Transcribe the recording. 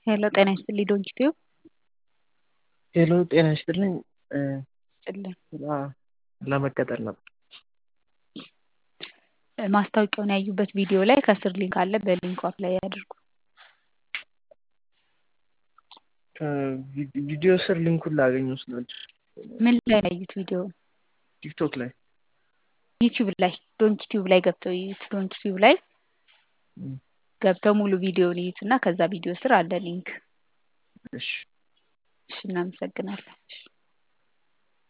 ሄሎ ጤና ይስጥልኝ ዶንኪ ቲዩብ ሄሎ ጤና ይስጥልኝ ይስጥልኝ። ለመቀጠር ነበር። ማስታወቂያውን ያዩበት ቪዲዮ ላይ ከስር ሊንክ አለ። በሊንኩ አፕላይ ያድርጉ። ቪዲዮ ስር ሊንኩን ላገኘው ስላልኩ ምን ላይ ነው ያዩት ቪዲዮ? ቲክቶክ ላይ ዩቲዩብ ላይ ዶንኪ ቲዩብ ላይ ገብተው ይዩት። ዶንኪ ቲዩብ ላይ ገብተው ሙሉ ቪዲዮውን ይዩትና ከዛ ቪዲዮ ስር አለ ሊንክ። እሺ እሺ እናመሰግናለን።